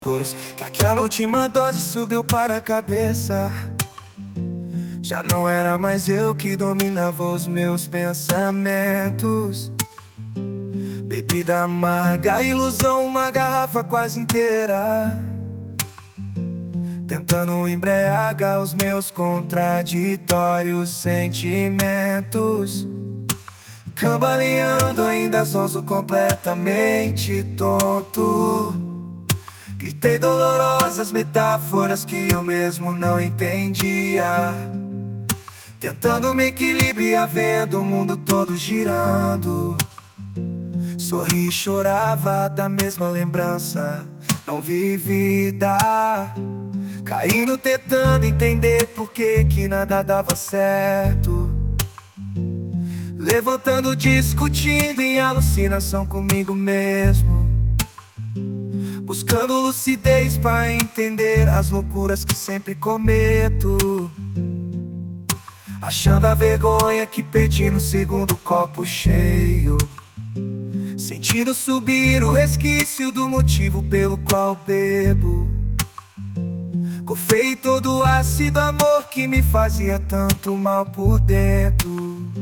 Pois que aquela última dose subiu para a cabeça. Já não era mais eu que dominava os meus pensamentos. Bebida amarga, ilusão, uma garrafa quase inteira, tentando embriagar os meus contraditórios sentimentos. Cambaleando, ainda zonzo, completamente tonto. Gritei dolorosas metáforas que eu mesmo não entendia, tentando me equilibrar, vendo o mundo todo girando. Sorri e chorava da mesma lembrança não vivida, caindo, tentando entender por que nada dava certo. Levantando, discutindo em alucinação comigo mesmo, buscando lucidez para entender as loucuras que sempre cometo, achando a vergonha que perdi no segundo copo cheio, sentindo subir o resquício do motivo pelo qual bebo. Cofei todo o ácido amor que me fazia tanto mal por dentro.